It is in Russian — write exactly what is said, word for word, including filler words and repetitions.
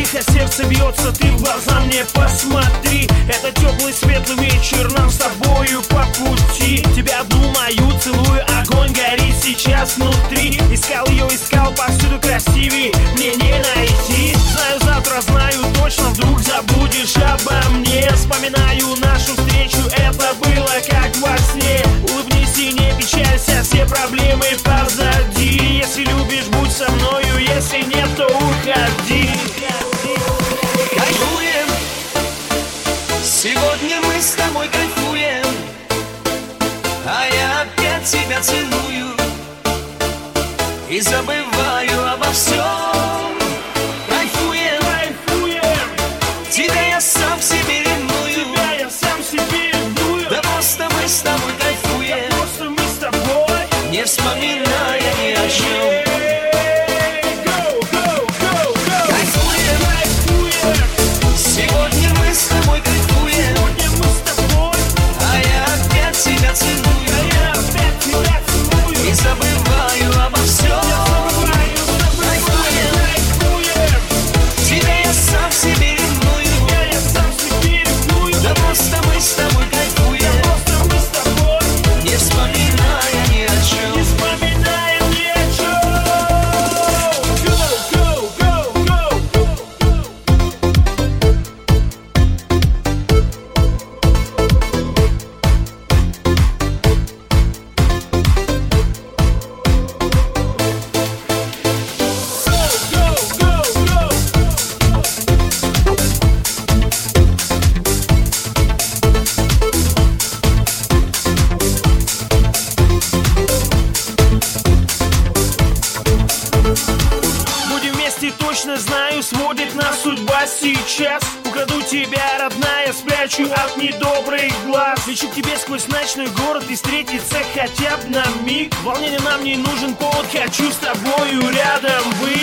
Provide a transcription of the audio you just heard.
тихо сердце бьется, ты в глаза мне посмотри. Это теплый светлый вечер, нам с тобою по пути. Тебя одну мою целую, огонь горит сейчас внутри. Искал ее, искал повсюду красивей, мне не найти. Знаю, завтра знаю точно, вдруг забудешь обо мне. Вспоминаю нашу встречу, это было как во сне. Улыбнись и не печалься, все проблемы позади. Если любишь, будь со мною, если нет, то уходи. Кайфуем, сегодня мы с тобой кайфуем, а я опять тебя целую и забываю обо всем. Кайфуем, Кайфуем, тебя я сам себе ревную, тебя я сам себе ревную. да просто мы с тобой кайфуем, Просто мы с тобой, не вспоминая ни о чем. Go, go, go, go. Кайфуем, Кайфуем, сегодня мы с тобой кайфуем, сегодня мы с тобой, а я опять тебя целую а я опять тебя целую. и забываю обо всем. Забываю, забываю, кайфуем, Тебя я сам себе ревную, тебя я сам себе ревную. да просто мы с тобой кайфуем, Просто мы с тобой, не вспоминая ни о не чем. вспоминаем ни о чем. Go, go, go, go. Go, go, go. Будем вместе, точно знаю, сводит нас судьба сейчас. Украду тебя, родная, спрячу от недобрых глаз. Лечу к тебе сквозь ночной город и встретиться хотя бы на миг. Волнение нам не нужен повод, хочу с тобою рядом быть.